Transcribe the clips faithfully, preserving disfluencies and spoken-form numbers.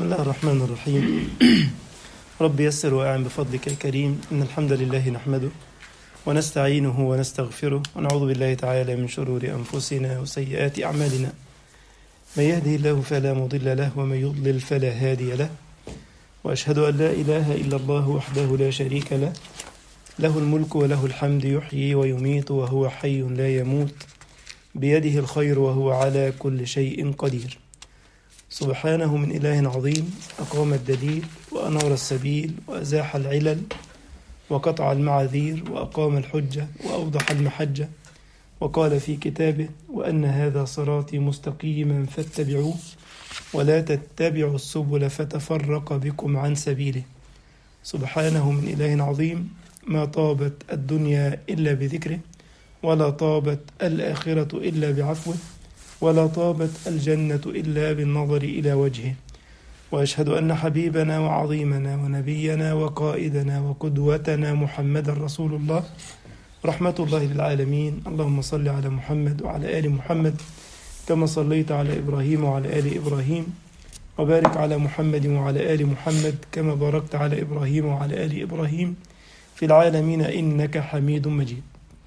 الله الرحمن الرحيم. رب يسر وأعن بفضلك الكريم. إن الحمد لله نحمده ونستعينه ونستغفره ونعوذ بالله تعالى من شرور أنفسنا وسيئات أعمالنا. من يهده الله فلا مضل له ومن يضلل فلا هادي له، وأشهد أن لا إله إلا الله وحده لا شريك له، له الملك وله الحمد، يحيي ويميت وهو حي لا يموت، بيده الخير وهو على كل شيء قدير. سبحانه من إله عظيم أقام الدليل وأنار السبيل وأزاح العلل وقطع المعاذير وأقام الحجة وأوضح المحجة، وقال في كتابه: وأن هذا صراطي مستقيما فاتبعوه ولا تتبعوا السبل فتفرق بكم عن سبيله. سبحانه من إله عظيم ما طابت الدنيا إلا بذكره، ولا طابت الآخرة إلا بعفوه، ولا طابت الجنة إلا بالنظر إلى وجهه. وأشهد أن حبيبنا وعظيمنا ونبينا وقائدنا وقدوتنا محمد رسول الله، رحمة الله للعالمين. اللهم صل على محمد وعلى آل محمد كما صليت على إبراهيم وعلى آل إبراهيم، وبارك على محمد وعلى آل محمد كما باركت على إبراهيم وعلى آل إبراهيم في العالمين إنك حميد مجيد.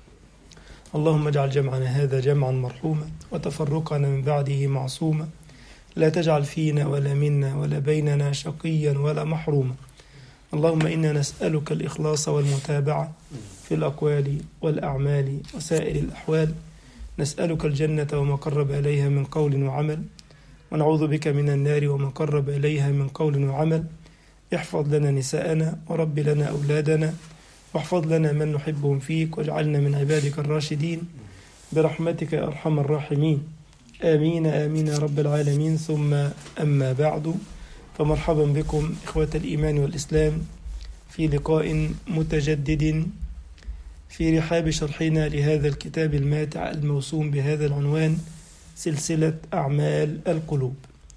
اللهم اجعل جمعنا هذا جمعا مرحوما وتفرقنا من بعده معصوما، لا تجعل فينا ولا منا ولا بيننا شقيا ولا محروما. اللهم إنا نسألك الإخلاص والمتابعة في الأقوال والأعمال وسائر الأحوال، نسألك الجنة وما قرب إليها من قول وعمل، ونعوذ بك من النار وما قرب إليها من قول وعمل. احفظ لنا نساءنا ورب لنا أولادنا، واحفظ لنا من نحبهم فيك، واجعلنا من عبادك الراشدين برحمتك يا أرحم الراحمين. آمين آمين يا رب العالمين. ثم أما بعد، فمرحبا بكم إخوة الإيمان والإسلام في لقاء متجدد في رحاب شرحنا لهذا الكتاب الماتع الموسوم بهذا العنوان: سلسلة أعمال القلوب.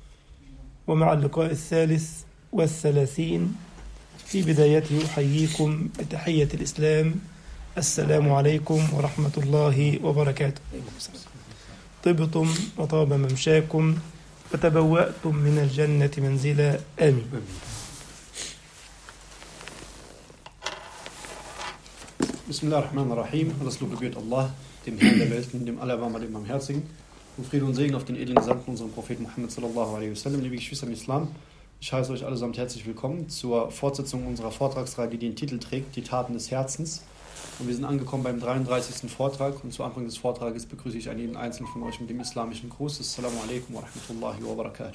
ومع اللقاء الثالث والثلاثين في بدايته أحييكم بتحية الإسلام: السلام عليكم ورحمة الله وبركاته. طبتم وطاب ممشاكم وتبوأتم من الجنة منزلا، آمين. Bismillahirrahmanirrahim. Alles Lob gebührt Allah, dem Herrn der Welten, dem Allerbarmer, dem Barmherzigen. Und Friede und Segen auf den edlen Gesandten, unserem Propheten Muhammad sallallahu alaihi wasallam. Liebe Geschwister im Islam, ich heiße euch allesamt herzlich willkommen zur Fortsetzung unserer Vortragsreihe, die den Titel trägt: Die Taten des Herzens. Und wir sind angekommen beim dreiunddreißigsten Vortrag. Und zu Anfang des Vortrages begrüße ich einen jeden Einzelnen von euch mit dem islamischen Gruß: Assalamu alaikum wa rahmatullahi wa barakatuh.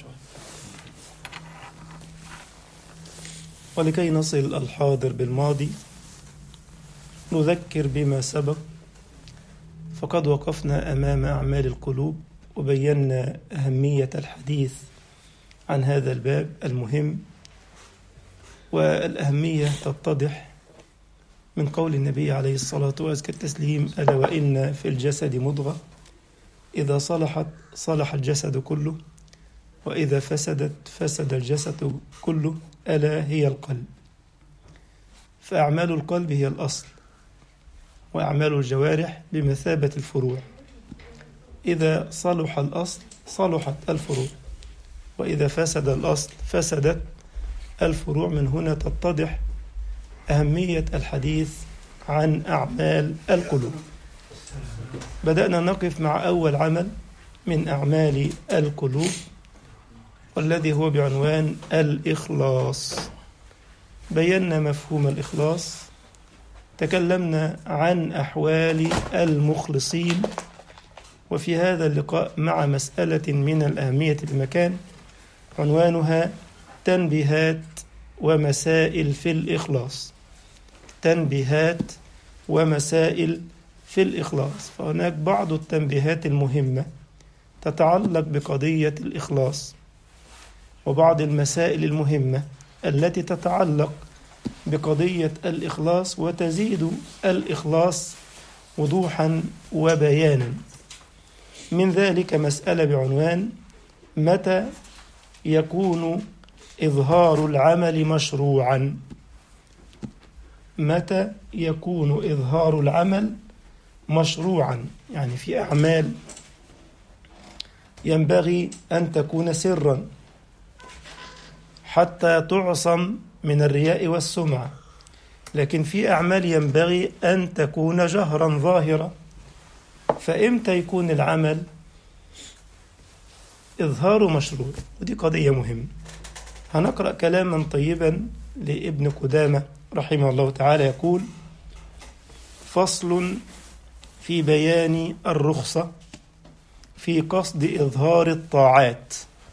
ولكي نصل الحاضر بالماضي نذكر بما سبق. فقد وقفنا أمام أعمال القلوب وبينا أهمية الحديث عن هذا الباب المهم، والأهمية تتضح من قول النبي عليه الصلاة وأزكى التسليم: ألا وإن في الجسد مضغة إذا صلحت صلح الجسد كله، وإذا فسدت فسد الجسد كله، ألا هي القلب. فأعمال القلب هي الأصل، وأعمال الجوارح بمثابة الفروع. إذا صلح الأصل صلحت الفروع، وإذا فسد الأصل فسدت الفروع. من هنا تتضح أهمية الحديث عن أعمال القلوب. بدأنا نقف مع أول عمل من أعمال القلوب، والذي هو بعنوان الإخلاص. بينا مفهوم الإخلاص، تكلمنا عن أحوال المخلصين، وفي هذا اللقاء مع مسألة من الأهمية بمكان عنوانها تنبيهات ومسائل في الإخلاص. تنبيهات ومسائل في الإخلاص. فهناك بعض التنبيهات المهمة تتعلق بقضية الإخلاص، وبعض المسائل المهمة التي تتعلق بقضية الإخلاص وتزيد الإخلاص وضوحا وبيانا. من ذلك مسألة بعنوان: متى يكون إظهار العمل مشروعا؟ متى يكون إظهار العمل مشروعا؟ يعني في أعمال ينبغي أن تكون سرا، حتى تعصم من الرياء والسمعة. لكن في أعمال ينبغي أن تكون جهرا ظاهرة. فإمتى يكون العمل إظهاره مشروع؟ ودي قضية مهمة. هنقرأ كلاما طيبا لابن قدامة رحمه الله تعالى يقول: فصل في بيان الرخصة في قصد إظهار الطاعات.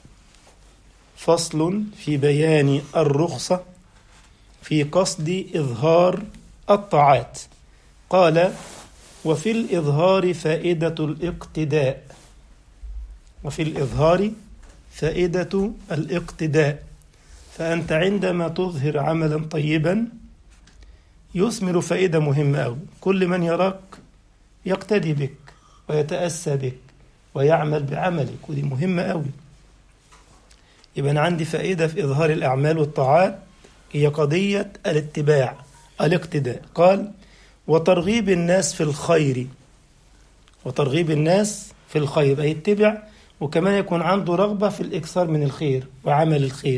فصل في بيان الرخصة في قصد إظهار الطاعات. قال: وفي الإظهار فائدة الاقتداء. وفي الإظهار فائدة الاقتداء. فأنت عندما تظهر عملا طيبا يثمر فائدة مهمة أوي. كل من يراك يقتدي بك ويتأسى بك ويعمل بعملك، ودي مهمة أوي. يبقى أنا عندي فائدة في إظهار الأعمال والطاعات، هي قضية الاتباع الاقتداء. قال: وترغيب الناس في الخير. وترغيب الناس في الخير أي يتبع، وكمان يكون عنده رغبة في الإكثار من الخير وعمل الخير.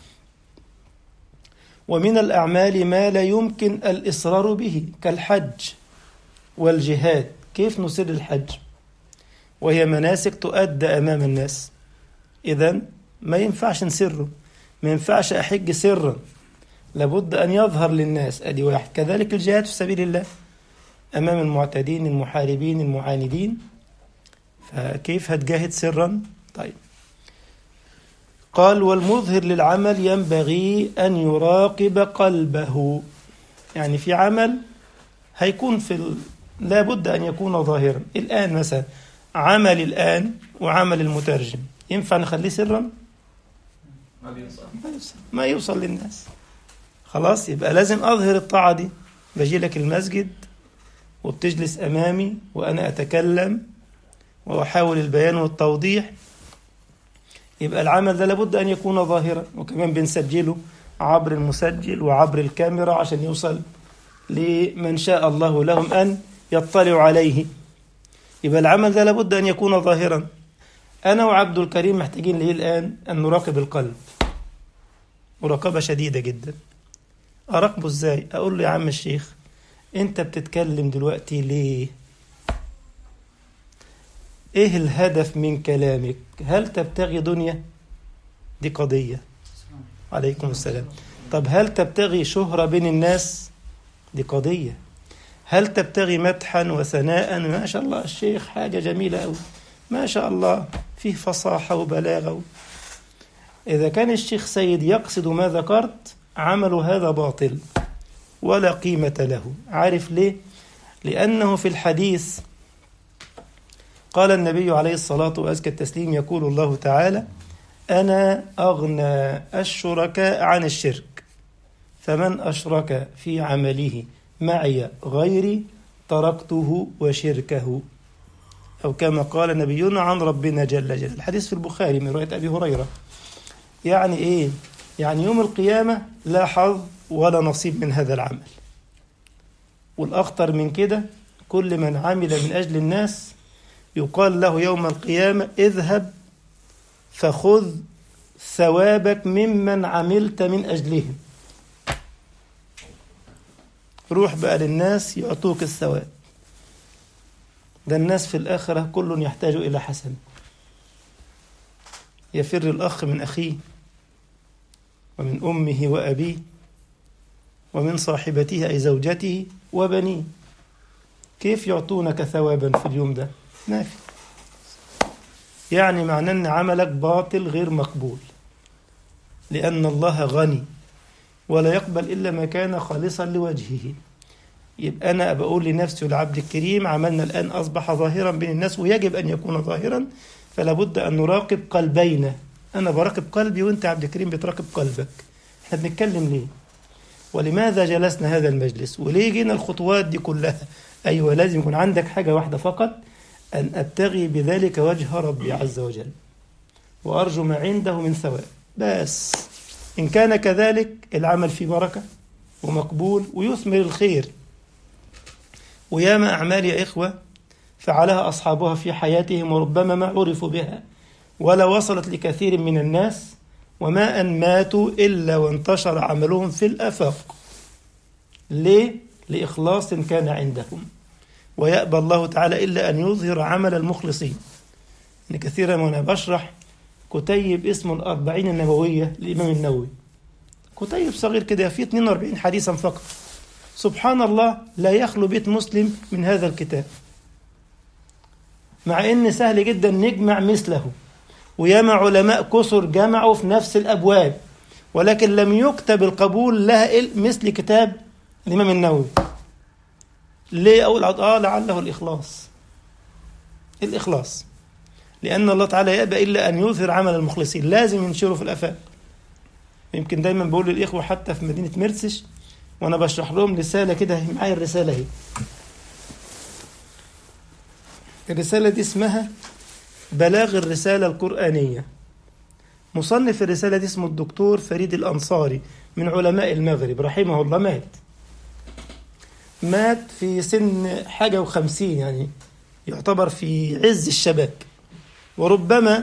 ومن الأعمال ما لا يمكن الإصرار به كالحج والجهاد. كيف نسر الحج وهي مناسك تؤدى أمام الناس؟ إذن ما ينفعش نسره، ما ينفعش أحج سرا، لابد أن يظهر للناس. أدي واحد. كذلك الجهاد في سبيل الله أمام المعتدين المحاربين المعاندين، فكيف هتجاهد سرا؟ طيب. قال: والمظهر للعمل ينبغي أن يراقب قلبه. يعني في عمل هيكون في ال... لابد أن يكون ظاهرا. الآن مثلا عمل الآن وعمل المترجم ينفع نخليه سرا؟ ما بيوصل. ما يوصل, ما يوصل للناس. خلاص، يبقى لازم أظهر الطاعة دي. بجي لك المسجد وبتجلس أمامي وأنا أتكلم وأحاول البيان والتوضيح، يبقى العمل ده لابد أن يكون ظاهرا، وكمان بنسجله عبر المسجل وعبر الكاميرا عشان يوصل لمن شاء الله لهم أن يطلعوا عليه. يبقى العمل ده لابد أن يكون ظاهرا. أنا وعبد الكريم محتاجين ليه الآن؟ أن نراقب القلب مراقبة شديدة جدا. أراقبه إزاي؟ أقول له: يا عم الشيخ، أنت بتتكلم دلوقتي ليه؟ إيه الهدف من كلامك؟ هل تبتغي دنيا؟ دي قضية. عليكم السلام. طب هل تبتغي شهرة بين الناس؟ دي قضية. هل تبتغي مدحا وثناء؟ ما شاء الله الشيخ حاجة جميلة أوي، ما شاء الله فيه فصاحة وبلاغة. إذا كان الشيخ سيد يقصد ما ذكرت، عمل هذا باطل ولا قيمة له. عارف ليه؟ لأنه في الحديث قال النبي عليه الصلاة وأزكى التسليم: يقول الله تعالى: أنا أغنى الشركاء عن الشرك، فمن أشرك في عمله معي غيري تركته وشركه، أو كما قال نبينا عن ربنا جل جلاله. الحديث في البخاري من رواية أبي هريرة. يعني إيه؟ يعني يوم القيامة لا حظ ولا نصيب من هذا العمل. والأخطر من كده، كل من عمل من أجل الناس يقال له يوم القيامة: اذهب فخذ ثوابك ممن عملت من أجلهم. روح بقى للناس يعطوك الثواب. ده الناس في الآخرة كل يحتاج إلى حسن. يفر الأخ من أخيه ومن أمه وأبيه ومن صاحبته أي زوجته وبنيه. كيف يعطونك ثوابا في اليوم ده؟ ما في. يعني معنى أن عملك باطل غير مقبول، لأن الله غني ولا يقبل إلا ما كان خالصا لوجهه. يبقى أنا بقول لنفسي والعبد الكريم: عملنا الآن أصبح ظاهرا بين الناس ويجب أن يكون ظاهرا، فلا بد أن نراقب قلبينا. أنا براقب قلبي وأنت عبد الكريم بتراقب قلبك. احنا بنتكلم ليه؟ ولماذا جلسنا هذا المجلس؟ وليه جينا الخطوات دي كلها؟ أيوة، لازم يكون عندك حاجة واحدة فقط: أن أبتغي بذلك وجه ربي عز وجل وأرجو ما عنده من ثواب. بس إن كان كذلك العمل فيه بركة ومقبول ويثمر الخير. وياما أعمال يا إخوة فعلها أصحابها في حياتهم وربما ما عرفوا بها ولا وصلت لكثير من الناس، وما أن ماتوا إلا وانتشر عملهم في الآفاق. ليه؟ لإخلاص كان عندهم، ويأبى الله تعالى إلا أن يظهر عمل المخلصين. إن كثيرا وأنا بشرح كتيب اسمه الأربعين النووية للإمام النووي، كتيب صغير كده فيه اثنين وأربعين حديثا فقط. سبحان الله لا يخلو بيت مسلم من هذا الكتاب، مع إن سهل جدا نجمع مثله، وياما علماء كثر جمعوا في نفس الأبواب، ولكن لم يكتب القبول لها مثل كتاب الإمام النووي. ليه؟ أقول آه لعله الإخلاص، الإخلاص، لأن الله تعالى يأبى إلا أن يظهر عمل المخلصين، لازم ينشره في الآفاق. يمكن دايما بقول للإخوة حتى في مدينة مرسش وأنا بشرح لهم رسالة كده، معايا الرسالة هي. الرسالة دي اسمها بلاغ الرسالة القرآنية. مصنف الرسالة دي اسمه الدكتور فريد الأنصاري من علماء المغرب رحمه الله. مات مات في سن حاجة وخمسين، يعني يعتبر في عز الشباب. وربما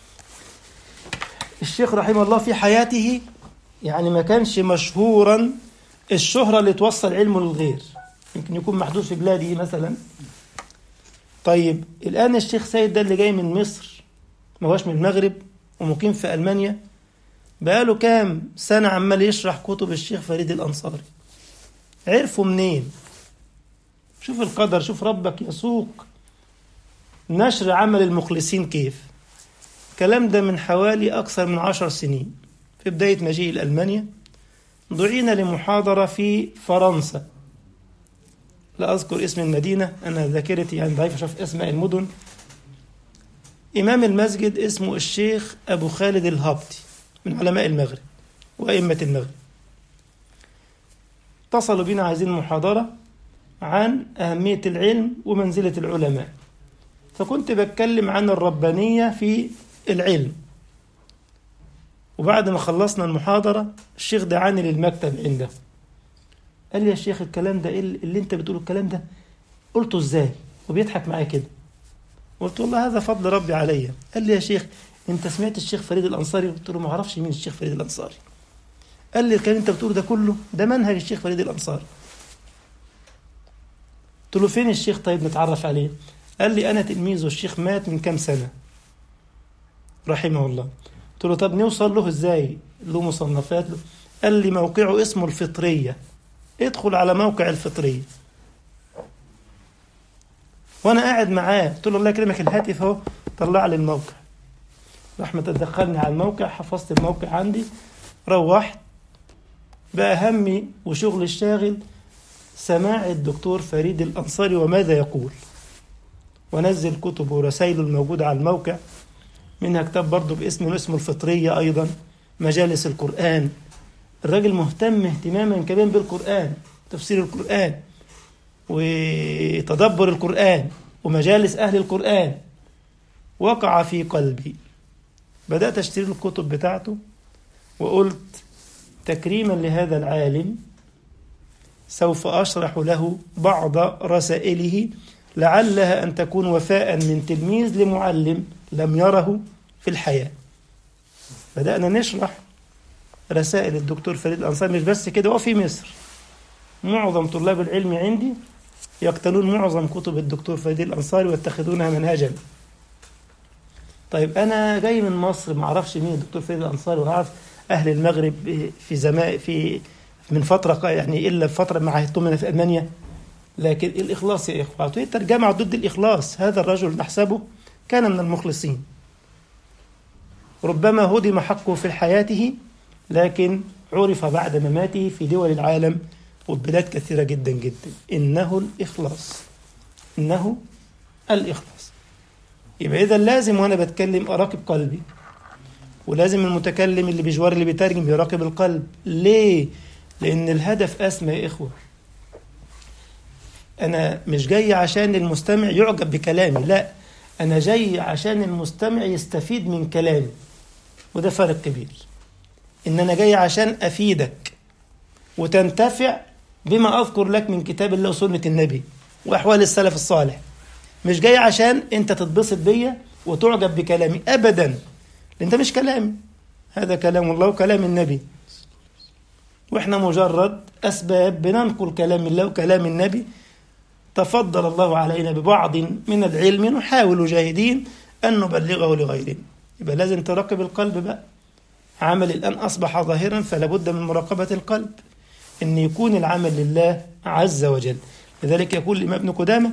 الشيخ رحمه الله في حياته يعني ما كانش مشهورا الشهرة اللي توصل علمه للغير، يمكن يكون محدود في بلاده مثلا. طيب الآن الشيخ سيد ده اللي جاي من مصر، ما هوش من المغرب، ومقيم في ألمانيا، بقاله كام سنة عمال يشرح كتب الشيخ فريد الأنصاري. عرفوا منين؟ شوف القدر، شوف ربك يسوق نشر عمل المخلصين كيف. الكلام ده من حوالي أكثر من عشر سنين، في بداية مجيء لألمانيا دعينا لمحاضرة في فرنسا، لا أذكر اسم المدينة، أنا ذاكرتي يعني ضعيفة شوف اسماء المدن. إمام المسجد اسمه الشيخ أبو خالد الهابطي من علماء المغرب وأئمة المغرب. اتصلوا بنا عايزين محاضرة عن أهمية العلم ومنزلة العلماء، فكنت بتكلم عن الربانية في العلم. وبعد ما خلصنا المحاضرة الشيخ دعاني للمكتب عنده، قال لي يا شيخ الكلام ده اللي انت بتقوله الكلام ده قلته ازاي؟ وبيضحك معايا كده. قلت والله هذا فضل ربي عليا. قال لي يا شيخ انت سمعت الشيخ فريد الأنصاري؟ قلت له ما اعرفش مين الشيخ فريد الأنصاري. قال لي الكلام انت بتقوله ده كله ده منهج الشيخ فريد الأنصاري. قلت له فين الشيخ طيب نتعرف عليه؟ قال لي انا تلميذه، الشيخ مات من كام سنة رحمه الله. قلت له طب نوصل له ازاي؟ له مصنفات له؟ قال لي موقعه اسمه الفطرية، ادخل على موقع الفطرية. وانا قاعد معاه قلت له الله يكرمك الهاتف اهو، طلع لي الموقع. رحمة تدخلني على الموقع، حفظت الموقع عندي، روحت بقى همي وشغل الشاغل سماع الدكتور فريد الأنصاري وماذا يقول، ونزل كتبه ورسائله الموجودة على الموقع، منها كتاب برضه باسم اسمه الفطرية، أيضا مجالس القرآن. الراجل مهتم اهتماما كبيرا بالقرآن، تفسير القرآن وتدبر القرآن ومجالس أهل القرآن. وقع في قلبي، بدأت أشتري الكتب بتاعته، وقلت تكريما لهذا العالم سوف أشرح له بعض رسائله لعلها أن تكون وفاء من تلميذ لمعلم لم يره في الحياة. بدأنا نشرح رسائل الدكتور فريد الأنصاري. مش بس كده، وفي مصر معظم طلاب العلم عندي يقتلون معظم كتب الدكتور فريد الأنصاري ويتخذونها منهجا. طيب أنا جاي من مصر ما أعرفش مين الدكتور فريد الأنصاري، وأعرف أهل المغرب في زمان في من فترة يعني إلا فترة ما عهدتهم في ألمانيا. لكن الإخلاص يا إخوة، الترجمة ضد الإخلاص. هذا الرجل نحسبه كان من المخلصين، ربما هدم حقه في حياته لكن عرف بعد مماته في دول العالم وبلاد كثيرة جدا جدا. إنه الإخلاص، إنه الإخلاص. يبقى إذا لازم وأنا بتكلم أراقب قلبي، ولازم المتكلم اللي بجوار اللي بيترجم يراقب القلب. ليه؟ لأن الهدف أسمى يا إخوة. أنا مش جاي عشان المستمع يعجب بكلامي، لا، أنا جاي عشان المستمع يستفيد من كلامي، وده فرق كبير. إن أنا جاي عشان أفيدك وتنتفع بما أذكر لك من كتاب الله وسنة النبي وأحوال السلف الصالح. مش جاي عشان أنت تتبسط بيا وتعجب بكلامي أبدا، لأن ده مش كلامي، هذا كلام الله وكلام النبي، وإحنا مجرد أسباب بننقل كلام الله وكلام النبي. تفضل الله علينا ببعض من العلم نحاول جاهدين أن نبلغه لغيرنا. يبقى لازم تراقب القلب بقى. عمل الآن أصبح ظاهرا، فلا بد من مراقبة القلب، أن يكون العمل لله عز وجل. لذلك يقول الإمام ابن قدامة: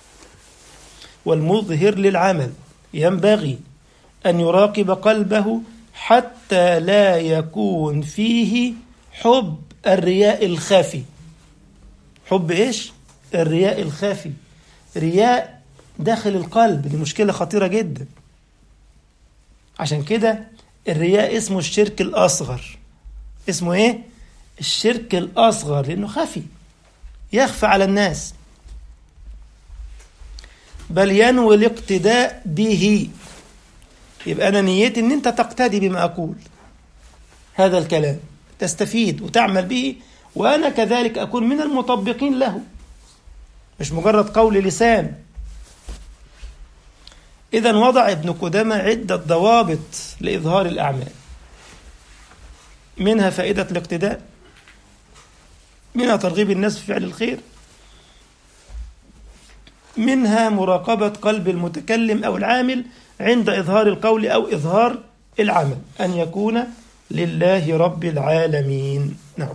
والمظهر للعمل ينبغي أن يراقب قلبه حتى لا يكون فيه حب الرياء الخافي. حب إيش؟ الرياء الخافي. رياء داخل القلب، دي مشكلة خطيرة جدا. عشان كده الرياء اسمه الشرك الأصغر. اسمه إيه؟ الشرك الأصغر، لأنه خفي يخفى على الناس. بل ينوي الاقتداء به. يبقى أنا نيتي أن أنت تقتدي بما أقول، هذا الكلام تستفيد وتعمل به، وأنا كذلك أكون من المطبقين له، مش مجرد قول لسان. إذن وضع ابن قدامة عدة ضوابط لإظهار الأعمال، منها فائدة الاقتداء، منها ترغيب الناس في فعل الخير، منها مراقبة قلب المتكلم أو العامل عند إظهار القول أو إظهار العمل، أن يكون لله رب العالمين. نعم.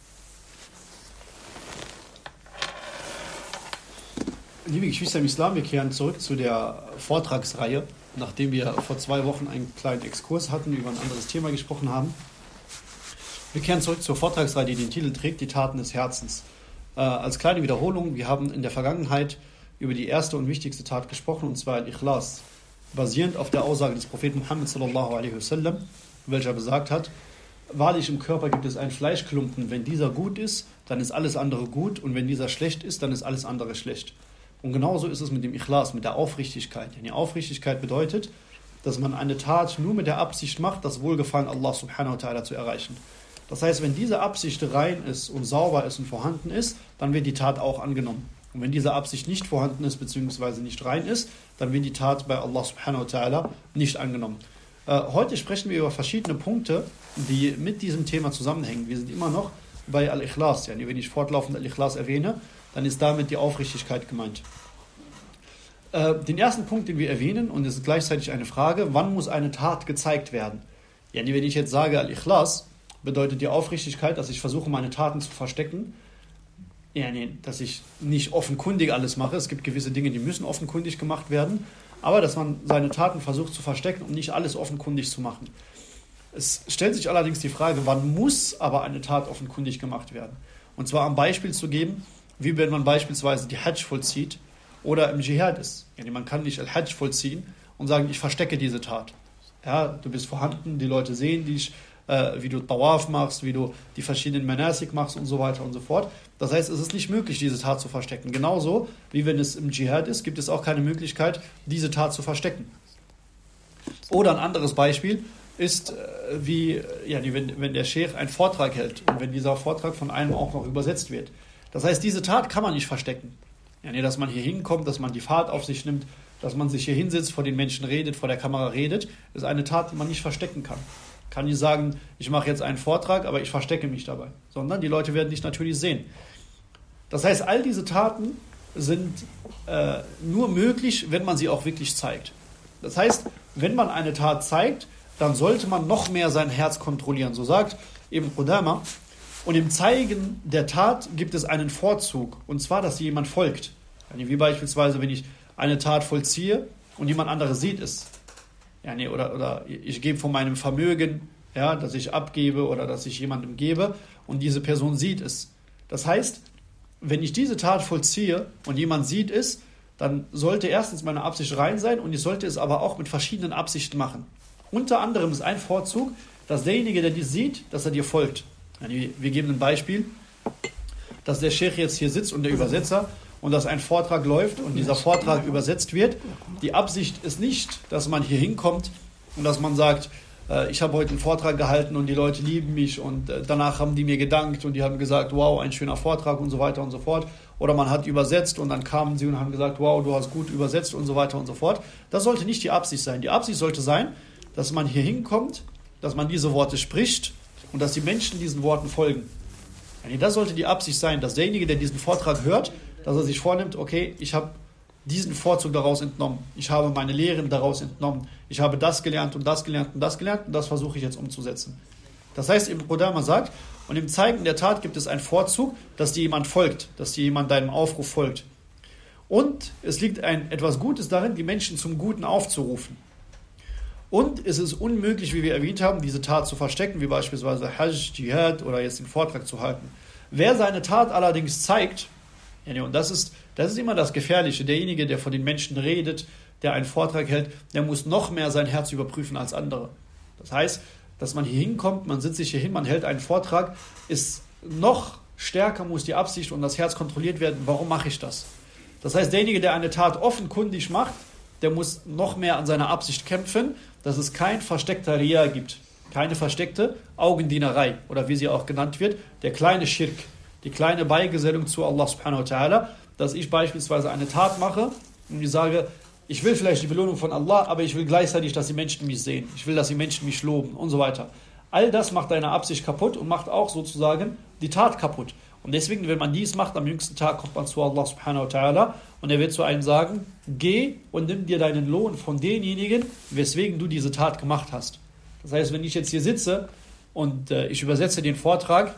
Liebe Geschwister im Islam, wir kehren zurück zu der Vortragsreihe, nachdem wir vor zwei Wochen einen kleinen Exkurs hatten, über ein anderes Thema gesprochen haben. Wir kehren zurück zur Vortragsreihe, die den Titel trägt, die Taten des Herzens. Äh, als kleine Wiederholung, wir haben in der Vergangenheit über die erste und wichtigste Tat gesprochen, und zwar Al-Ikhlas, basierend auf der Aussage des Propheten Muhammad sallallahu alaihi wasallam, welcher besagt hat: Wahrlich, im Körper gibt es einen Fleischklumpen, wenn dieser gut ist, dann ist alles andere gut, und wenn dieser schlecht ist, dann ist alles andere schlecht. Und genauso ist es mit dem Ikhlas, mit der Aufrichtigkeit. Denn die Aufrichtigkeit bedeutet, dass man eine Tat nur mit der Absicht macht, das Wohlgefallen Allah subhanahu wa ta'ala zu erreichen. Das heißt, wenn diese Absicht rein ist und sauber ist und vorhanden ist, dann wird die Tat auch angenommen. Und wenn diese Absicht nicht vorhanden ist bzw. nicht rein ist, dann wird die Tat bei Allah subhanahu wa ta'ala nicht angenommen. Äh, heute sprechen wir über verschiedene Punkte, die mit diesem Thema zusammenhängen. Wir sind immer noch bei Al-Ikhlas. Yani wenn ich fortlaufend Al-Ikhlas erwähne, dann ist damit die Aufrichtigkeit gemeint. Äh, den ersten Punkt, den wir erwähnen, und es ist gleichzeitig eine Frage: Wann muss eine Tat gezeigt werden? Yani wenn ich jetzt sage Al-Ikhlas, bedeutet die Aufrichtigkeit, dass ich versuche, meine Taten zu verstecken. Yani, dass ich nicht offenkundig alles mache. Es gibt gewisse Dinge, die müssen offenkundig gemacht werden, aber dass man seine Taten versucht zu verstecken, um nicht alles offenkundig zu machen. Es stellt sich allerdings die Frage, wann muss aber eine Tat offenkundig gemacht werden? Und zwar am Beispiel zu geben, wie wenn man beispielsweise die Hajj vollzieht oder im Dschihad ist. Yani man kann nicht Al-Hajj vollziehen und sagen, ich verstecke diese Tat. Ja, du bist vorhanden, die Leute sehen dich, äh, wie du Tawaf machst, wie du die verschiedenen Manasik machst und so weiter und so fort. Das heißt, es ist nicht möglich, diese Tat zu verstecken. Genauso wie wenn es im Dschihad ist, gibt es auch keine Möglichkeit, diese Tat zu verstecken. Oder ein anderes Beispiel ist, äh, wie ja, wenn, wenn der Sheikh einen Vortrag hält und wenn dieser Vortrag von einem auch noch übersetzt wird. Das heißt, diese Tat kann man nicht verstecken. Ja, nee, dass man hier hinkommt, dass man die Fahrt auf sich nimmt, dass man sich hier hinsetzt, vor den Menschen redet, vor der Kamera redet, ist eine Tat, die man nicht verstecken kann. Kann nicht sagen, ich mache jetzt einen Vortrag, aber ich verstecke mich dabei. Sondern die Leute werden dich natürlich sehen. Das heißt, all diese Taten sind äh, nur möglich, wenn man sie auch wirklich zeigt. Das heißt, wenn man eine Tat zeigt, dann sollte man noch mehr sein Herz kontrollieren. So sagt Ibn Qudama: Und im Zeigen der Tat gibt es einen Vorzug, und zwar, dass jemand folgt. Wie beispielsweise, wenn ich eine Tat vollziehe und jemand anderes sieht es. Ja, nee, oder, oder ich gebe von meinem Vermögen, ja, das ich abgebe oder dass ich jemandem gebe, und diese Person sieht es. Das heißt, wenn ich diese Tat vollziehe und jemand sieht es, dann sollte erstens meine Absicht rein sein, und ich sollte es aber auch mit verschiedenen Absichten machen. Unter anderem ist ein Vorzug, dass derjenige, der dies sieht, dass er dir folgt. Wir geben ein Beispiel, dass der Sheikh jetzt hier sitzt und der Übersetzer, und dass ein Vortrag läuft und dieser Vortrag übersetzt wird. Die Absicht ist nicht, dass man hier hinkommt und dass man sagt, äh, ich habe heute einen Vortrag gehalten und die Leute lieben mich, und äh, danach haben die mir gedankt und die haben gesagt, wow, ein schöner Vortrag und so weiter und so fort. Oder man hat übersetzt und dann kamen sie und haben gesagt, wow, du hast gut übersetzt und so weiter und so fort. Das sollte nicht die Absicht sein. Die Absicht sollte sein, dass man hier hinkommt, dass man diese Worte spricht und dass die Menschen diesen Worten folgen. Das sollte die Absicht sein, dass derjenige, der diesen Vortrag hört, dass er sich vornimmt, okay, ich habe diesen Vorzug daraus entnommen, ich habe meine Lehren daraus entnommen, ich habe das gelernt und das gelernt und das gelernt und das versuche ich jetzt umzusetzen. Das heißt, Ibn Qudama sagt, und im Zeigen der Tat gibt es einen Vorzug, dass dir jemand folgt, dass dir jemand deinem Aufruf folgt. Und es liegt ein, etwas Gutes darin, die Menschen zum Guten aufzurufen. Und es ist unmöglich, wie wir erwähnt haben, diese Tat zu verstecken, wie beispielsweise Hajj, Dschihad oder jetzt den Vortrag zu halten. Wer seine Tat allerdings zeigt, und das ist, das ist immer das Gefährliche, derjenige, der vor den Menschen redet, der einen Vortrag hält, der muss noch mehr sein Herz überprüfen als andere. Das heißt, dass man hier hinkommt, man sitzt sich hier hin, man hält einen Vortrag, ist noch stärker, muss die Absicht und das Herz kontrolliert werden, warum mache ich das? Das heißt, derjenige, der eine Tat offenkundig macht, der muss noch mehr an seiner Absicht kämpfen, dass es kein versteckter Ria gibt, keine versteckte Augendienerei oder wie sie auch genannt wird, der kleine Schirk, die kleine Beigesellung zu Allah subhanahu wa ta'ala, dass ich beispielsweise eine Tat mache und ich sage, ich will vielleicht die Belohnung von Allah, aber ich will gleichzeitig, dass die Menschen mich sehen, ich will, dass die Menschen mich loben und so weiter. All das macht deine Absicht kaputt und macht auch sozusagen die Tat kaputt. Und deswegen, wenn man dies macht, am jüngsten Tag kommt man zu Allah subhanahu wa ta'ala und er wird zu einem sagen, geh und nimm dir deinen Lohn von denjenigen, weswegen du diese Tat gemacht hast. Das heißt, wenn ich jetzt hier sitze und äh, ich übersetze den Vortrag,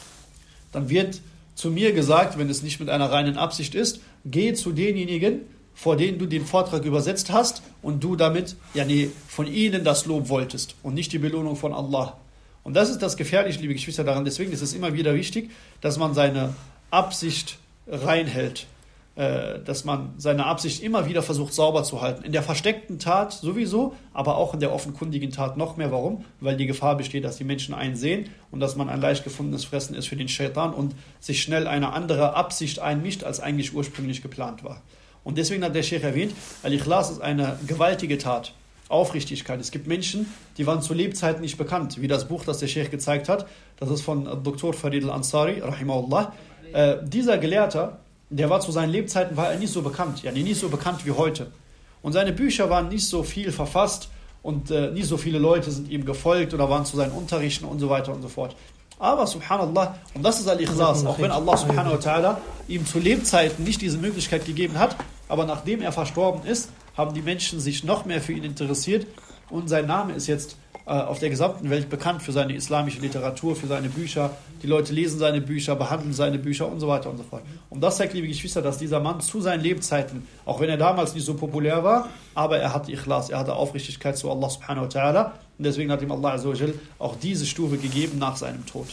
dann wird zu mir gesagt, wenn es nicht mit einer reinen Absicht ist, geh zu denjenigen, vor denen du den Vortrag übersetzt hast und du damit ja, nee, von ihnen das Lob wolltest und nicht die Belohnung von Allah. Und das ist das Gefährliche, liebe Geschwister, daran. Deswegen ist es immer wieder wichtig, dass man seine Absicht reinhält, äh, dass man seine Absicht immer wieder versucht sauber zu halten. In der versteckten Tat sowieso, aber auch in der offenkundigen Tat noch mehr. Warum? Weil die Gefahr besteht, dass die Menschen einen sehen und dass man ein leicht gefundenes Fressen ist für den Shaitan und sich schnell eine andere Absicht einmischt, als eigentlich ursprünglich geplant war. Und deswegen hat der Sheikh erwähnt, Al-Ikhlas ist eine gewaltige Tat. Aufrichtigkeit. Es gibt Menschen, die waren zu Lebzeiten nicht bekannt, wie das Buch, das der Sheikh gezeigt hat. Das ist von Doktor Farid al-Ansari, rahimahullah. Äh, dieser Gelehrter, der war zu seinen Lebzeiten war er nicht so bekannt, ja, nicht so bekannt wie heute. Und seine Bücher waren nicht so viel verfasst und äh, nicht so viele Leute sind ihm gefolgt oder waren zu seinen Unterrichten und so weiter und so fort. Aber subhanallah, und das ist Al-Ikhlas, auch wenn Allah subhanahu wa ta'ala ihm zu Lebzeiten nicht diese Möglichkeit gegeben hat, aber nachdem er verstorben ist, haben die Menschen sich noch mehr für ihn interessiert und sein Name ist jetzt äh, auf der gesamten Welt bekannt für seine islamische Literatur, für seine Bücher. Die Leute lesen seine Bücher, behandeln seine Bücher und so weiter und so fort. Und das zeigt, liebe Geschwister, dass dieser Mann zu seinen Lebzeiten, auch wenn er damals nicht so populär war, aber er hatte Ikhlas, er hatte Aufrichtigkeit zu Allah subhanahu wa ta'ala und deswegen hat ihm Allah azza wa jal auch diese Stufe gegeben nach seinem Tod.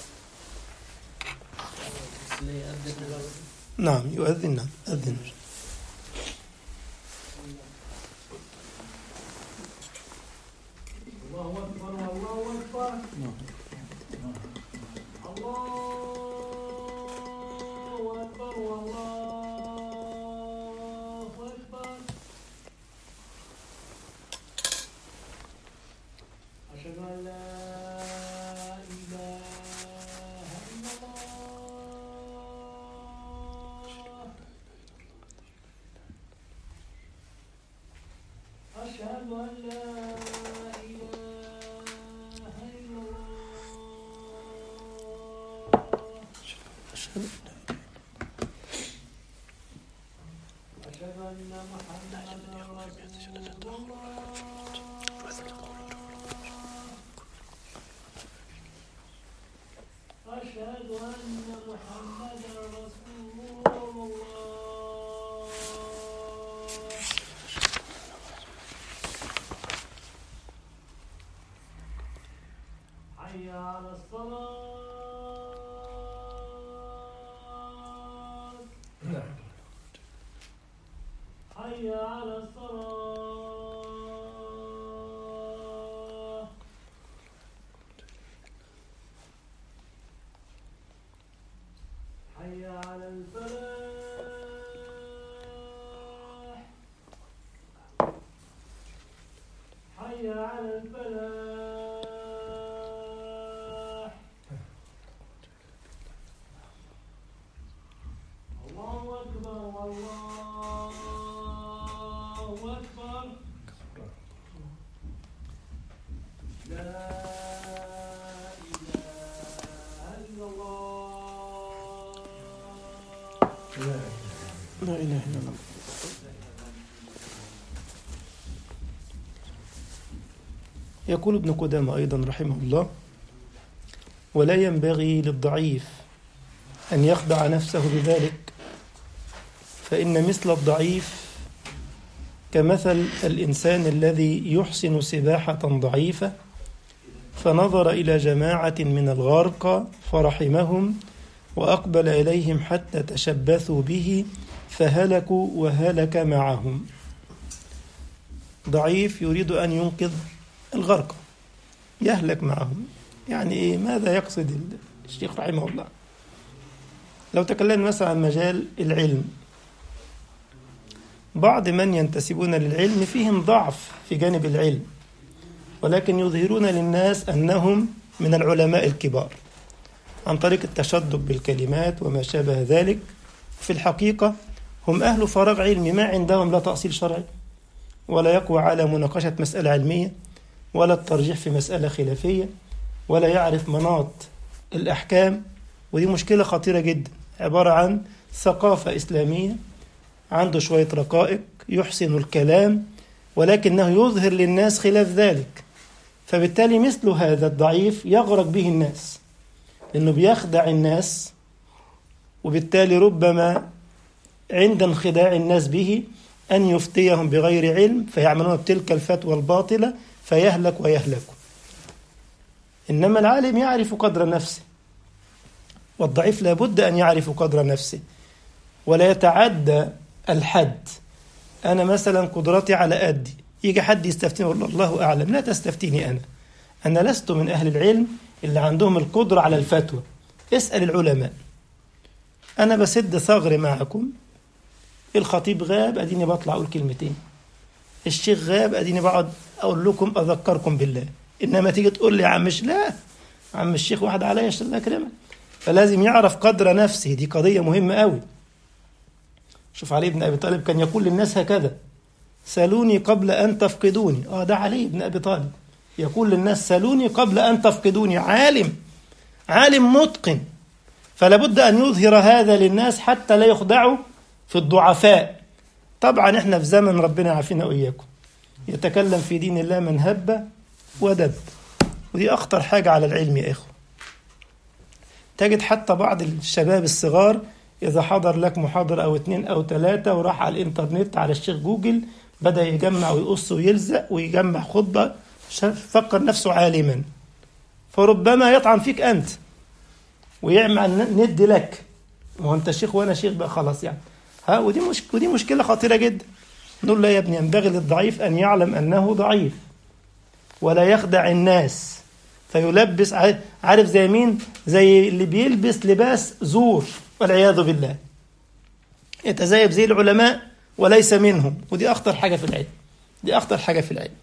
نعم يؤذن نعم أذن الله أكبر الله أكبر الله أكبر والله أكبر أشهد أن لا إله إلا الله أشهد أن لا أشهد أن محمدا رسول الله أشهد أن محمدا رسول الله حي على الصلاة حي على الصلاة حي على الفلاح حي على الفلاح الله أكبر والله أكبر لا إله إلا الله. يقول ابن قدامة أيضا رحمه الله: ولا ينبغي للضعيف أن يخدع نفسه بذلك، فإن مثل الضعيف كمثل الإنسان الذي يحسن سباحة ضعيفة فنظر إلى جماعة من الغارقة فرحمهم وأقبل إليهم حتى تشبثوا به فهلكوا وهلك معهم. ضعيف يريد أن ينقذ الغرق يهلك معهم. يعني إيه؟ ماذا يقصد الشيخ رحمه الله؟ لو تكلمنا مثلا عن مجال العلم، بعض من ينتسبون للعلم فيهم ضعف في جانب العلم، ولكن يظهرون للناس أنهم من العلماء الكبار عن طريق التشدق بالكلمات وما شابه ذلك. في الحقيقة هم أهل فراغ علمي، ما عندهم لا تأصيل شرعي ولا يقوى على مناقشة مسألة علمية ولا الترجيح في مسألة خلافية ولا يعرف مناط الأحكام. ودي مشكلة خطيرة جدا، عبارة عن ثقافة إسلامية، عنده شوية رقائق، يحسن الكلام ولكنه يظهر للناس خلاف ذلك، فبالتالي مثل هذا الضعيف يغرق به الناس لأنه بيخدع الناس، وبالتالي ربما عند انخداع الناس به أن يفتيهم بغير علم فيعملون بتلك الفتوى الباطلة فيهلك ويهلكوا. إنما العالم يعرف قدر نفسه، والضعيف لابد أن يعرف قدر نفسه ولا يتعدى الحد. أنا مثلا قدرتي على أدي، يجي حد يستفتيني والله الله أعلم، لا تستفتيني أنا أنا لست من أهل العلم اللي عندهم القدرة على الفتوى، اسأل العلماء. أنا بسد ثغر معكم، الخطيب غاب أديني بطلع أقول كلمتين، الشيخ غاب أديني بقعد أقول لكم أذكركم بالله. إنما تيجي تقول لي عم مش لا عم الشيخ واحد عليا الله يكرمك. فلازم يعرف قدر نفسه، دي قضية مهمة قوي. شوف علي بن أبي طالب كان يقول للناس هكذا: سألوني قبل أن تفقدوني. آه ده علي بن أبي طالب يقول للناس سألوني قبل أن تفقدوني. عالم عالم متقن، فلا بد أن يظهر هذا للناس حتى لا يخدعوا في الضعفاء. طبعا احنا في زمن ربنا عافينا وإياكم يتكلم في دين الله من هب ودب، ودي أخطر حاجة على العلم يا إخوة. تجد حتى بعض الشباب الصغار إذا حضر لك محاضرة أو اتنين أو تلاتة وراح على الإنترنت على الشيخ جوجل بدأ يجمع ويقص ويلزق ويجمع خطبة، فكر نفسه عالما، فربما يطعن فيك أنت ويعمل ند لك، وأنت شيخ وأنا شيخ بقى خلاص يعني. ها ودي مش ودي مشكلة خطيرة جدا. نقول لا يا ابني، ينبغي للضعيف أن يعلم أنه ضعيف ولا يخدع الناس فيلبس. عارف زي مين؟ زي اللي بيلبس لباس زور والعياذ بالله، يتزايب زي العلماء وليس منهم. ودي أخطر حاجة في العلم، دي أخطر حاجة في العلم.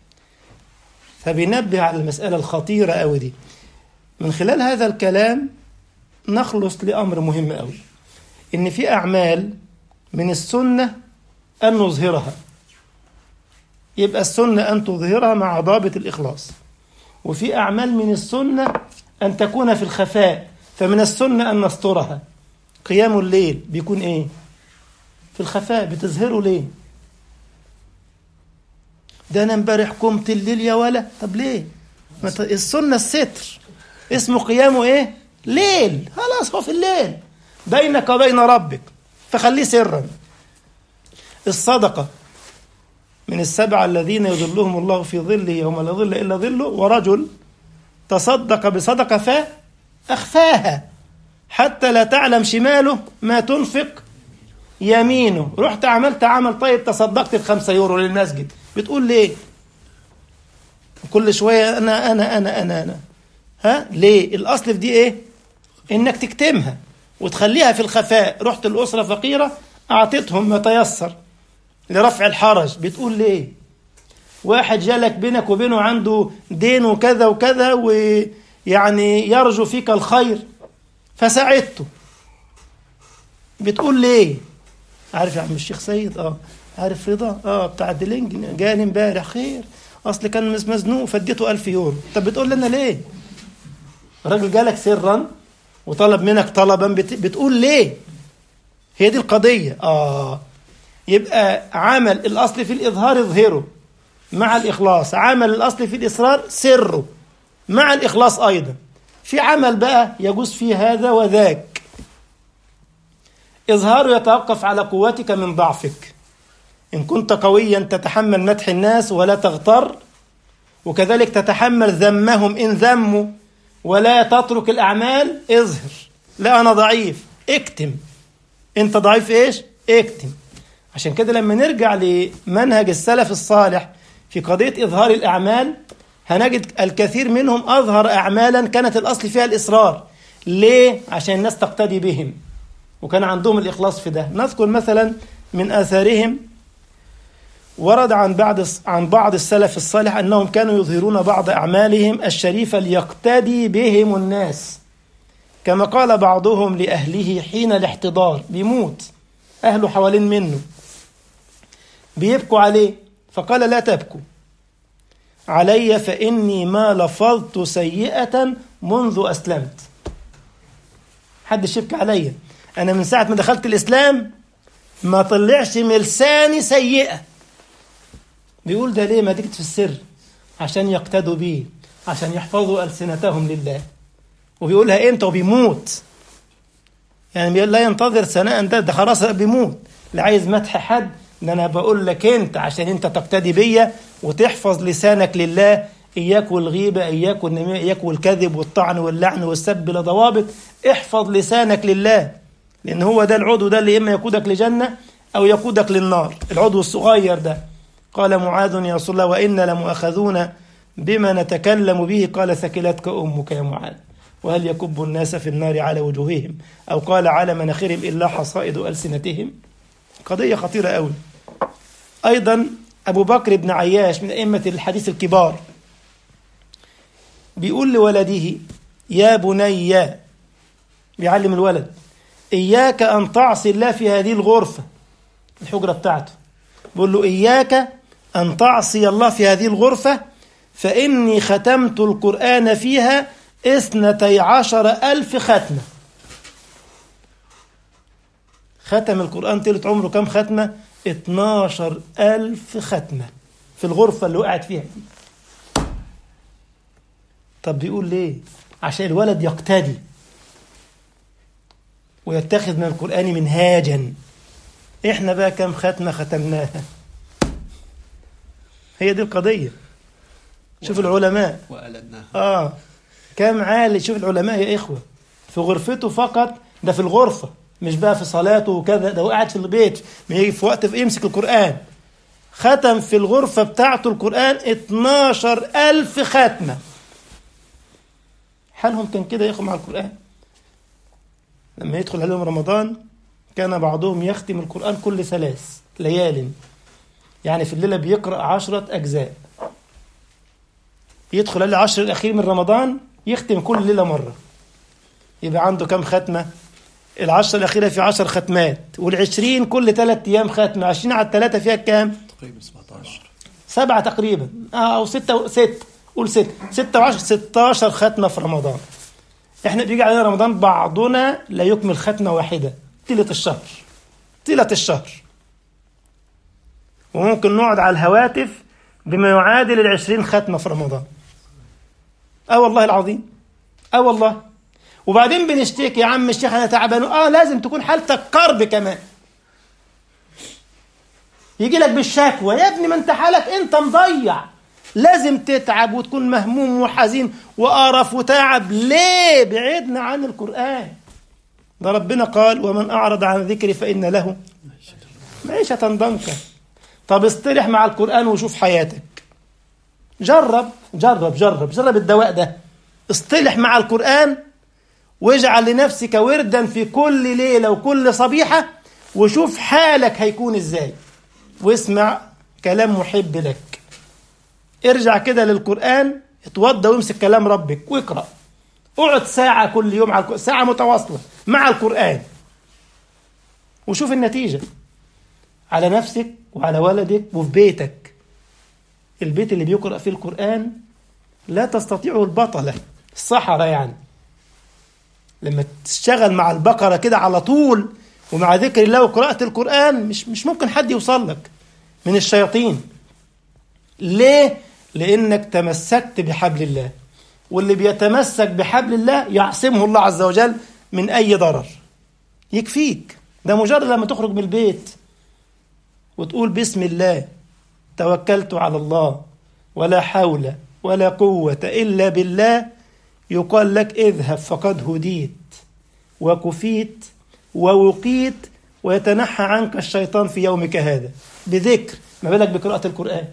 فبينبه على المسألة الخطيرة أوي دي. من خلال هذا الكلام نخلص لأمر مهم أوي، إن في أعمال من السنة أن نظهرها، يبقى السنة أن تظهرها مع ضابط الإخلاص. وفي أعمال من السنة أن تكون في الخفاء، فمن السنة أن نسترها. قيام الليل بيكون إيه؟ في الخفاء، بتظهره ليه؟ ده أنا امبارح قمت الليل يا ولا، طب ليه؟ السنة الستر، اسمه قيامه إيه؟ ليل، خلاص هو في الليل بينك وبين ربك فخليه سرا. الصدقة من السبعة الذين يظلهم الله في ظله يوم لا ظل إلا ظله، ورجل تصدق بصدقة فأخفاها حتى لا تعلم شماله ما تنفق يمينه. رحت عملت عمل طيب، تصدقت بخمسة يورو للمسجد، بتقول ليه؟ كل شوية أنا أنا أنا أنا أنا ها ليه؟ الأصل في دي إيه؟ إنك تكتمها وتخليها في الخفاء. رحت الأسرة فقيرة أعطيتهم ما تيسر لرفع الحرج، بتقول ليه؟ واحد جالك بينك وبينه عنده دين وكذا وكذا ويعني يرجو فيك الخير فساعدته، بتقول ليه؟ عارف يا عم الشيخ سيد؟ اه عارف رضا؟ اه بتاع الدلنج جاني امبارح خير، اصل كان مزنوق فديته ألف يورو. طب بتقول لنا ليه؟ الراجل جالك سرا وطلب منك طلبا، بت... بتقول ليه؟ هي دي القضية. آه يبقى عمل الأصل في الإظهار اظهره مع الإخلاص، عمل الأصل في الإصرار سره مع الإخلاص أيضا. في عمل بقى يجوز فيه هذا وذاك. إظهاره يتوقف على قوتك من ضعفك. إن كنت قويا تتحمل مدح الناس ولا تغتر، وكذلك تتحمل ذمهم إن ذموا، ولا تترك الأعمال. اظهر، لا أنا ضعيف، اكتم. أنت ضعيف إيش؟ اكتم. عشان كده لما نرجع لمنهج السلف الصالح في قضية إظهار الأعمال هنجد الكثير منهم أظهر أعمالا كانت الأصل فيها الإصرار. ليه؟ عشان الناس تقتدي بهم، وكان عندهم الإخلاص في ده. نذكر مثلا من آثارهم ورد عن بعض عن بعض السلف الصالح أنهم كانوا يظهرون بعض أعمالهم الشريفة ليقتدي بهم الناس، كما قال بعضهم لأهله حين الاحتضار، بيموت أهله حوالين منه بيبكوا عليه، فقال لا تبكوا علي فإني ما لفظت سيئة منذ أسلمت. حدش يبكي علي، أنا من ساعة ما دخلت الإسلام ما طلعش من لساني سيئة. بيقول ده ليه؟ ما ديكت في السر عشان يقتدوا بيه، عشان يحفظوا ألسنتهم لله. وبيقولها إمتى؟ وبيموت، يعني لا ينتظر ثناء، ده ده خلاص بيموت. لا عايز مدح حد، ان انا بقول لك انت عشان انت تقتدي بيا وتحفظ لسانك لله. اياك والغيبه، اياك والنميمه، اياك والكذب والطعن واللعن والسب بلا ضوابط. احفظ لسانك لله، لان هو ده العضو ده اللي اما يقودك لجنه او يقودك للنار، العضو الصغير ده. قال معاذ يا رسول الله وإنا لمؤاخذون بما نتكلم به، قال ثكلتك امك يا معاذ، وهل يكب الناس في النار على وجوههم أو قال على مناخرهم إلا حصائد ألسنتهم. قضية خطيرة أوي. أيضا أبو بكر بن عياش من أئمة الحديث الكبار بيقول لولده يا بني، بيعلم الولد إياك أن تعصي الله في هذه الغرفة، الحجرة بتاعته، بيقول له إياك أن تعصي الله في هذه الغرفة فإني ختمت القرآن فيها اثنتي عشر ألف ختمة. ختم القرآن طيلة عمره كم ختمة؟ اتناشر ألف ختمة في الغرفة اللي وقعت فيها. طب بيقول ليه؟ عشان الولد يقتدي ويتخذ من القرآن منهاجا. احنا بقى كم ختمة ختمناها؟ هي دي القضية. شوف العلماء آه كم عالي. شوف العلماء يا إخوة في غرفته فقط، ده في الغرفة، مش بقى في صلاته وكذا، ده قاعد في البيت في وقت في يمسك القرآن. ختم في الغرفة بتاعته القرآن اتناشر ألف ختمة. حالهم كان كده يا إخوة مع القرآن. لما يدخل عليهم رمضان كان بعضهم يختم القرآن كل ثلاث ليال، يعني في الليلة بيقرأ عشرة أجزاء. يدخل على العشر الأخير من رمضان يختم كل ليلة مرة، يبقى عنده كم ختمة؟ العشر الأخيرة في عشر ختمات، والعشرين كل ثلاث أيام ختمة. عشرين على الثلاثة فيها كام؟ تقريبا سبعتاشر سبعة تقريبا آه أو ستة ست قول ست ستة وعشر ستاشر ختمة في رمضان. إحنا بيجي علينا رمضان بعضنا لا يكمل ختمة واحدة طيلة الشهر طيلة الشهر وممكن نقعد على الهواتف بما يعادل العشرين ختمة في رمضان. اه والله العظيم اه والله. وبعدين بنشتكي يا عم الشيخ انا تعبان. اه لازم تكون حالتك كرب كمان، يجي لك بالشكوى يا ابني ما انت حالك انت مضيع. لازم تتعب وتكون مهموم وحزين وقرف وتعب. ليه؟ بعدنا عن القرآن. ده ربنا قال ومن أعرض عن ذكري فإن له معيشة ضنكا. طب اصطلح مع القرآن وشوف حياتك. جرب جرب جرب جرب الدواء ده. اصطلح مع القرآن واجعل لنفسك وردا في كل ليلة وكل صبيحة، وشوف حالك هيكون ازاي. واسمع كلام محب لك. ارجع كده للقرآن، اتوضى وامسك كلام ربك واقرأ. اقعد ساعة كل يوم على القرآن، ساعة متواصلة مع القرآن، وشوف النتيجة على نفسك وعلى ولدك وفي بيتك. البيت اللي بيقرأ فيه القرآن لا تستطيعه البطلة الصحراء، يعني لما تشتغل مع البقرة كده على طول ومع ذكر الله وقراءة القرآن مش مش ممكن حد يوصل لك من الشياطين. ليه؟ لأنك تمسكت بحبل الله، واللي بيتمسك بحبل الله يعصمه الله عز وجل من أي ضرر. يكفيك ده مجرد لما تخرج من البيت وتقول بسم الله توكلت على الله ولا حول ولا قوة إلا بالله، يقال لك اذهب فقد هديت وكفيت ووقيت ويتنحى عنك الشيطان في يومك هذا بذكر. ما بالك بقراءة القرآن؟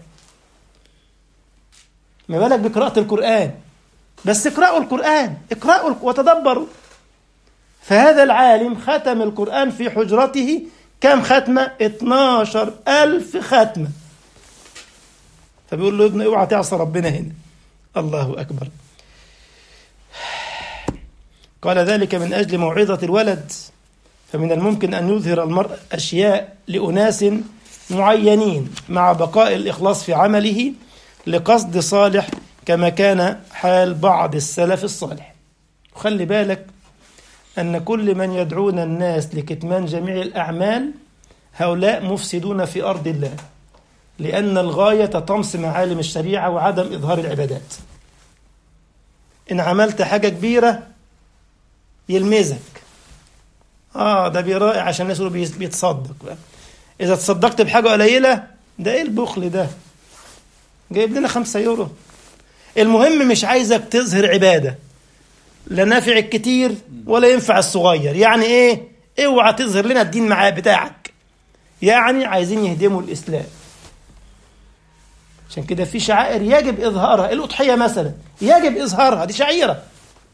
ما بالك بقراءة القرآن؟ بس اقرأوا القرآن، اقرأوا وتدبروا. فهذا العالم ختم القرآن في حجرته كم ختمة؟ اتناشر ألف ختمة. فبيقول له ابن اوعى تعصى ربنا هنا. الله أكبر. قال ذلك من أجل موعظة الولد، فمن الممكن أن يظهر المرء أشياء لأناس معينين مع بقاء الإخلاص في عمله لقصد صالح، كما كان حال بعض السلف الصالح. وخلي بالك أن كل من يدعون الناس لكتمان جميع الأعمال هؤلاء مفسدون في أرض الله، لأن الغاية طمس معالم الشريعة وعدم إظهار العبادات. إن عملت حاجة كبيرة يلمزك، آه ده بيراعي عشان الناس يقولوا بيتصدق بقى. إذا تصدقت بحاجة قليلة ده إيه البخل ده؟ جايب لنا خمسة يورو. المهم مش عايزك تظهر عبادة، لا نافع الكتير ولا ينفع الصغير. يعني إيه؟ اوعى تظهر لنا الدين معاه بتاعك. يعني عايزين يهدموا الإسلام. عشان كده في شعائر يجب إظهارها. الأضحية مثلا يجب إظهارها، دي شعيرة.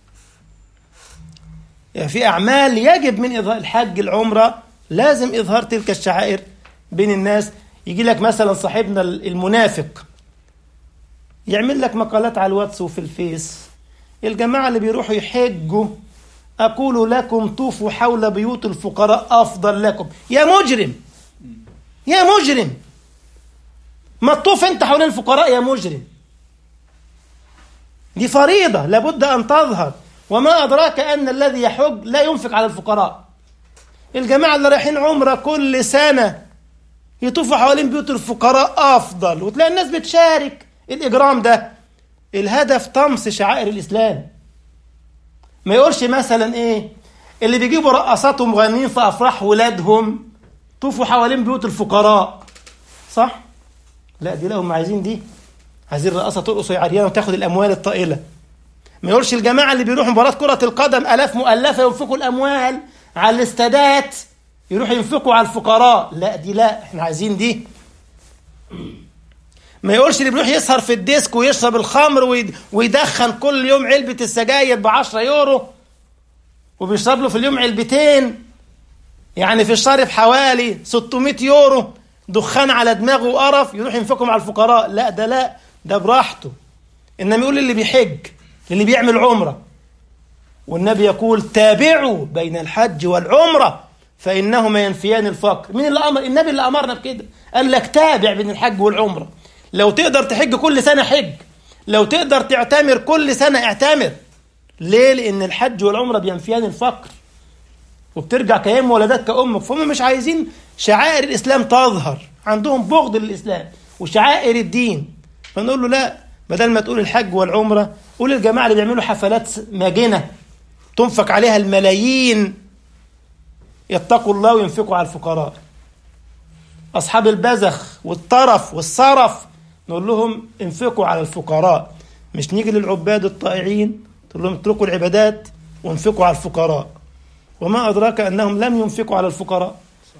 يعني في أعمال يجب من إظهار، الحج العمرة لازم إظهار تلك الشعائر بين الناس. يجي لك مثلا صاحبنا المنافق يعمل لك مقالات على الواتس وفي الفيس، الجماعة اللي بيروحوا يحجوا أقول لكم طوفوا حول بيوت الفقراء أفضل لكم. يا مجرم، يا مجرم، ما تطوف أنت حول الفقراء يا مجرم. دي فريضة لابد أن تظهر. وما أدراك أن الذي يحج لا ينفق على الفقراء. الجماعة اللي رايحين عمرة كل سنة يطوفوا حوالين بيوت الفقراء أفضل، وتلاقي الناس بتشارك الإجرام ده. الهدف طمس شعائر الإسلام. ما يقولش مثلا إيه اللي بيجيبوا رقصات ومغنيين في أفراح ولادهم طوفوا حوالين بيوت الفقراء، صح؟ لا، دي لهم عايزين، دي عايزين رقصة ترقص عريانة وتاخد الأموال الطائلة. ما يقولش الجماعة اللي بيروحوا مباراة كرة القدم ألاف مؤلفة ينفقوا الأموال على الاستادات يروحوا ينفقوا على الفقراء. لا، دي لا، احنا عايزين دي. ما يقولش اللي بيروح يسهر في الديسك ويشرب الخمر ويدخن كل يوم علبة السجاير بعشرة يورو وبيشرب له في اليوم علبتين، يعني في الشهر بحوالي ستمائة يورو دخان على دماغه وقرف، يروح ينفقهم على الفقراء. لا، ده لا، ده براحته. إنما يقول اللي بيحج، اللي بيعمل عمرة، والنبي يقول تابعوا بين الحج والعمرة فإنهما ينفيان الفقر. مين اللي أمر؟ النبي اللي أمرنا بكده، قال لك تابع بين الحج والعمرة. لو تقدر تحج كل سنة حج، لو تقدر تعتمر كل سنة اعتمر. ليه؟ لأن الحج والعمرة بينفيان الفقر، وبترجع كيام ولدات كأمك. فهم مش عايزين شعائر الإسلام تظهر، عندهم بغض للإسلام وشعائر الدين. فنقول له لا، بدل ما تقول الحج والعمرة قول الجماعة اللي بيعملوا حفلات ماجنة تنفق عليها الملايين يتقوا الله وينفقوا على الفقراء. أصحاب البذخ والطرف والصرف نقول لهم انفقوا على الفقراء. مش نيجي للعباد الطائعين تقول لهم اتركوا العبادات وانفقوا على الفقراء. وما أدراك أنهم لم ينفقوا على الفقراء.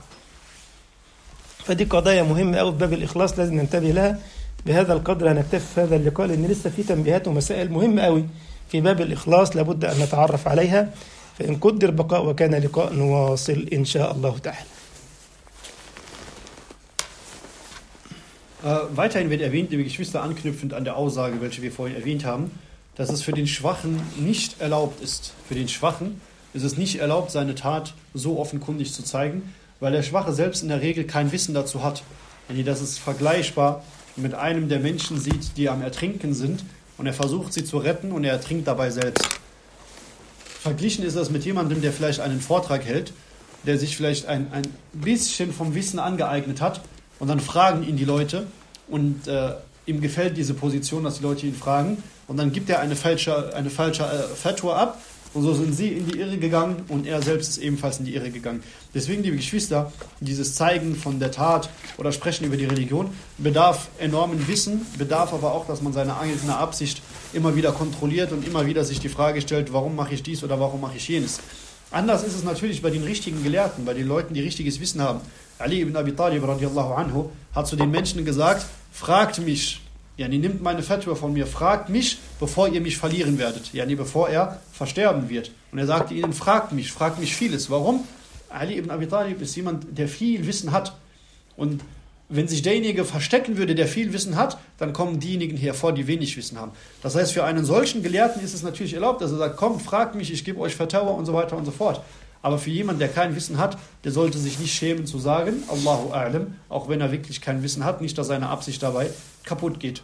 فدي قضايا مهمة أوي في باب الإخلاص لازم ننتبه لها. بهذا القدر هنكتفي في هذا اللقاء، لأن لسه في تنبيهات ومسائل مهمة أوي في باب الإخلاص لابد أن نتعرف عليها. فإن قدر بقاء وكان لقاء نواصل إن شاء الله تعالى. Äh, weiterhin wird erwähnt, liebe Geschwister, anknüpfend an der Aussage, welche wir vorhin erwähnt haben, dass es für den Schwachen nicht erlaubt ist. Für den Schwachen ist es nicht erlaubt, seine Tat so offenkundig zu zeigen, weil der Schwache selbst in der Regel kein Wissen dazu hat. Das ist vergleichbar mit einem, der Menschen sieht, die am Ertrinken sind, und er versucht, sie zu retten, und er ertrinkt dabei selbst. Verglichen ist das mit jemandem, der vielleicht einen Vortrag hält der sich vielleicht ein, ein bisschen vom Wissen angeeignet hat und dann fragen ihn die Leute und äh, ihm gefällt diese Position, dass die Leute ihn fragen und dann gibt er eine falsche, eine falsche äh, Fatwa ab und so sind sie in die Irre gegangen und er selbst ist ebenfalls in die Irre gegangen. Deswegen, liebe Geschwister, dieses Zeigen von der Tat oder Sprechen über die Religion bedarf enormen Wissen, bedarf aber auch, dass man seine eigene Absicht immer wieder kontrolliert und immer wieder sich die Frage stellt, warum mache ich dies oder warum mache ich jenes. Anders ist es natürlich bei den richtigen Gelehrten, bei den Leuten, die richtiges Wissen haben. Ali ibn Abi Talib radiallahu anhu hat zu den Menschen gesagt, fragt mich, yani nimmt meine Fatwa von mir, fragt mich, bevor ihr mich verlieren werdet, yani bevor er versterben wird. Und er sagte ihnen, fragt mich, fragt mich vieles. Warum? Ali ibn Abi Talib ist jemand, der viel Wissen hat. Und wenn sich derjenige verstecken würde, der viel Wissen hat, dann kommen diejenigen hervor, die wenig Wissen haben. Das heißt, für einen solchen Gelehrten ist es natürlich erlaubt, dass er sagt, komm, fragt mich, ich gebe euch Fatwa und so weiter und so fort. Aber für jemanden, der kein Wissen hat, der sollte sich nicht schämen zu sagen, Allahu a'lam, auch wenn er wirklich kein Wissen hat, nicht, dass seine Absicht dabei kaputt geht.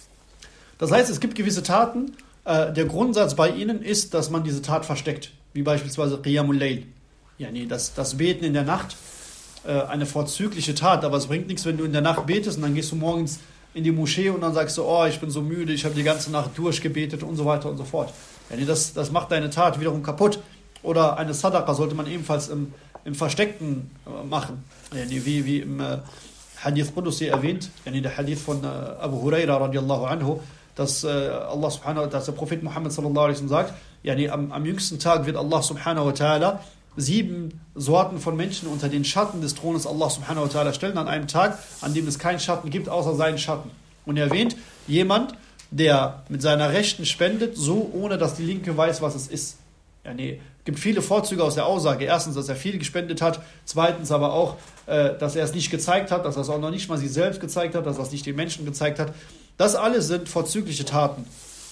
Das heißt, es gibt gewisse Taten, äh, der Grundsatz bei ihnen ist, dass man diese Tat versteckt, wie beispielsweise Qiyamul Layl, yani das, das Beten in der Nacht, eine vorzügliche Tat, aber es bringt nichts, wenn du in der Nacht betest und dann gehst du morgens in die Moschee und dann sagst du, oh, ich bin so müde, ich habe die ganze Nacht durchgebetet und so weiter und so fort. Yani das, das macht deine Tat wiederum kaputt. Oder eine Sadaqa sollte man ebenfalls im, im Versteckten machen. Yani wie, wie im äh, Hadith Qudusi erwähnt, yani der Hadith von äh, Abu Huraira radiallahu anhu, dass äh, Allah subhanahu wa ta'ala, dass der Prophet Muhammad sallallahu alaihi wasallam sagt, yani am, am jüngsten Tag wird Allah subhanahu wa ta'ala sieben Sorten von Menschen unter den Schatten des Thrones Allah subhanahu wa ta'ala stellen an einem Tag, an dem es keinen Schatten gibt, außer seinen Schatten. Und er erwähnt, jemand, der mit seiner Rechten spendet, so ohne dass die Linke weiß, was es ist. Ja, nee. Es gibt viele Vorzüge aus der Aussage. Erstens, dass er viel gespendet hat. Zweitens aber auch, äh, dass er es nicht gezeigt hat, dass er es auch noch nicht mal sich selbst gezeigt hat, dass er es nicht den Menschen gezeigt hat. Das alles sind vorzügliche Taten.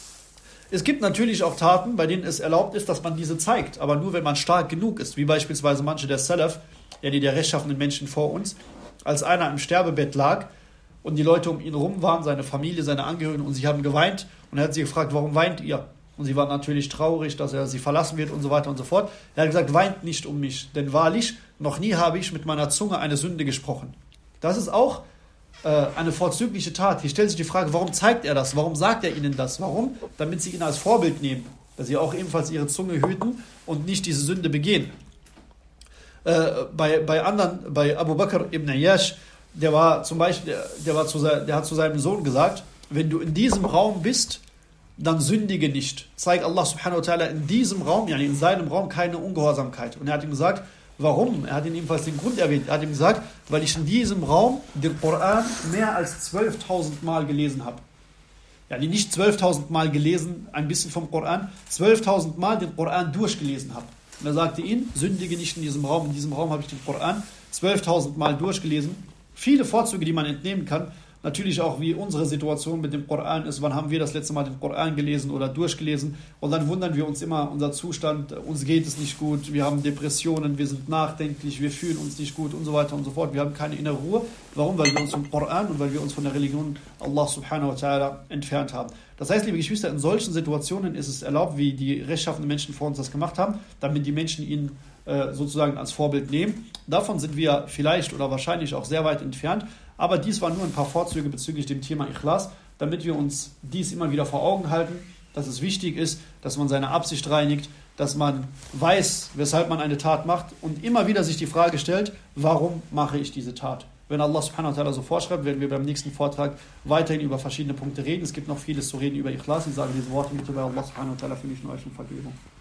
Es gibt natürlich auch Taten, bei denen es erlaubt ist, dass man diese zeigt, aber nur, wenn man stark genug ist, wie beispielsweise manche der Salaf, ja, die der rechtschaffenen Menschen vor uns, als einer im Sterbebett lag und die Leute um ihn rum waren, seine Familie, seine Angehörigen, und sie haben geweint und er hat sie gefragt, warum weint ihr? Und sie waren natürlich traurig, dass er sie verlassen wird und so weiter und so fort. Er hat gesagt, weint nicht um mich, denn wahrlich, noch nie habe ich mit meiner Zunge eine Sünde gesprochen. Das ist auch eine vorzügliche Tat. Hier stellt sich die Frage, warum zeigt er das? Warum sagt er ihnen das? Warum? Damit sie ihn als Vorbild nehmen. Dass sie auch ebenfalls ihre Zunge hüten und nicht diese Sünde begehen. Äh, bei, bei anderen, bei Abu Bakr ibn Ayyash, der war zum Beispiel, der, der, war zu, der hat zu seinem Sohn gesagt, wenn du in diesem Raum bist, dann sündige nicht. Zeig Allah subhanahu wa ta'ala in diesem Raum, yani in seinem Raum, keine Ungehorsamkeit. Und er hat ihm gesagt, warum? Er hat ihm ebenfalls den Grund erwähnt. Er hat ihm gesagt, weil ich in diesem Raum den Koran mehr als zwölftausend Mal gelesen habe. Ja, nicht zwölftausend Mal gelesen, ein bisschen vom Koran, zwölftausend Mal den Koran durchgelesen habe. Und er sagte ihm, sündige nicht in diesem Raum. In diesem Raum habe ich den Koran zwölftausend Mal durchgelesen. Viele Vorzüge, die man entnehmen kann. Natürlich auch, wie unsere Situation mit dem Koran ist. Wann haben wir das letzte Mal den Koran gelesen oder durchgelesen? Und dann wundern wir uns immer, unser Zustand, uns geht es nicht gut, wir haben Depressionen, wir sind nachdenklich, wir fühlen uns nicht gut und so weiter und so fort. Wir haben keine innere Ruhe. Warum? Weil wir uns vom Koran und weil wir uns von der Religion Allah subhanahu wa ta'ala entfernt haben. Das heißt, liebe Geschwister, in solchen Situationen ist es erlaubt, wie die rechtschaffenen Menschen vor uns das gemacht haben, damit die Menschen ihn äh, sozusagen als Vorbild nehmen. Davon sind wir vielleicht oder wahrscheinlich auch sehr weit entfernt. Aber dies waren nur ein paar Vorzüge bezüglich dem Thema Ikhlas, damit wir uns dies immer wieder vor Augen halten, dass es wichtig ist, dass man seine Absicht reinigt, dass man weiß, weshalb man eine Tat macht und immer wieder sich die Frage stellt, warum mache ich diese Tat? Wenn Allah subhanahu wa ta'ala so vorschreibt, werden wir beim nächsten Vortrag weiterhin über verschiedene Punkte reden. Es gibt noch vieles zu reden über Ikhlas. Ich sage diese Worte bitte bei Allah subhanahu wa ta'ala für mich und euch um Vergebung.